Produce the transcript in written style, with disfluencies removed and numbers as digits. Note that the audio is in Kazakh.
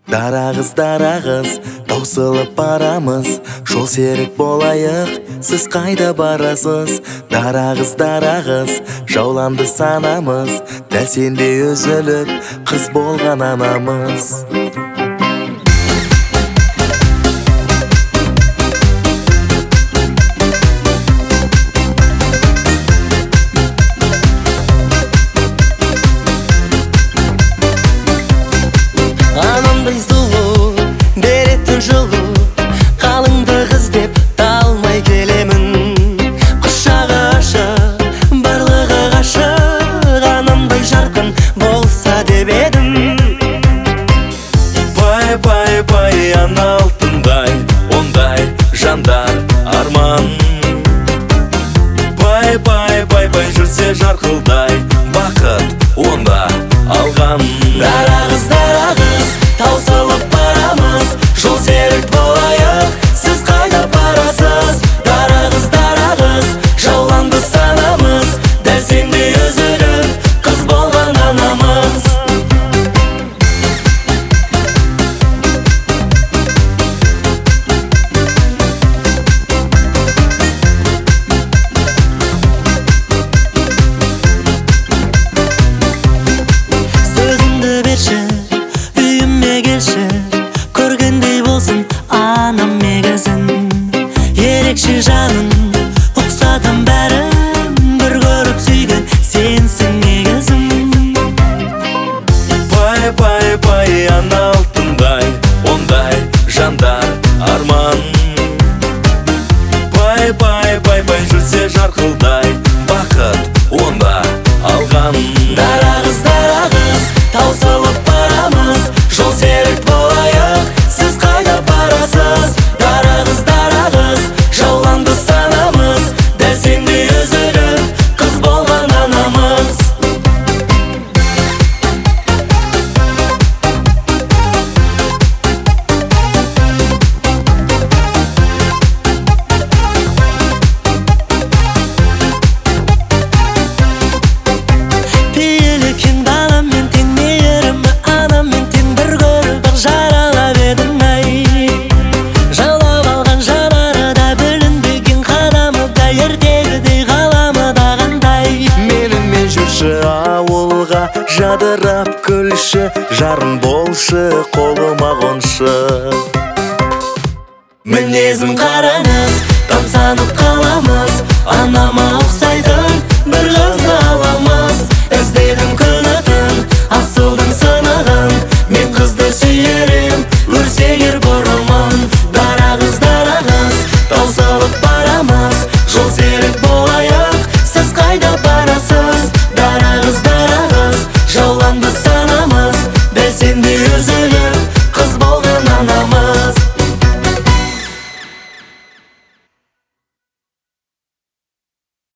Дарағыз, таусылып барамыз, жол серік болайық, сіз қайда барасыз? Дарағыз, жауланды санамыз, дәл сендей үзіліп, қыз болған анамыз. Анамдай сұлу, беретін жылу, қалыңды қыз деп талмай келемін. Құшағы ашық, барлығы ғашық, анамдай жарқын болса деп едім. Пай, ана алтындай, ондай жандар арман. Пай, жүрсе жарқылдай, бақыт онда алған. Дарағыз, таусылып барамыз, жол серік болайық, сіз қайда барасыз? Дарағыз, жауланды санамыз, дәл сендей үзіліп, қыз болған анамыз. Сөзіңді берші, үйіме келші, көргендей болсын анам мегізін. Ерекше жанын ұқсатам бәрін, бір көріп сүйген сенсің негізім. Пай, ана алтындай, ондай жандар арман. Пай, жүрсе жарқылдай, бақыт онда алған. Дарағыз, таусылып барамыз, жол серік болайық, сіз қайда барасыз? Дарағыз, жауланды санамыз, дәл сендей үзіліп, қыз болған анамыз. Пейілі кең даламмен тең мейірімі анаммен тең, бір көріп ақ жаралап едім ай. Жаулап алған жанары да білінбеген қадамы да ертегідей қаламы да қандай. Менімен жүрші ауылға, жадырап күлші, жарым болшы, қолыма қоншы. Мінезім қараңыз, тамсанып қаламыз, анама ұқсайтын бір қызды аламыз. Іздедім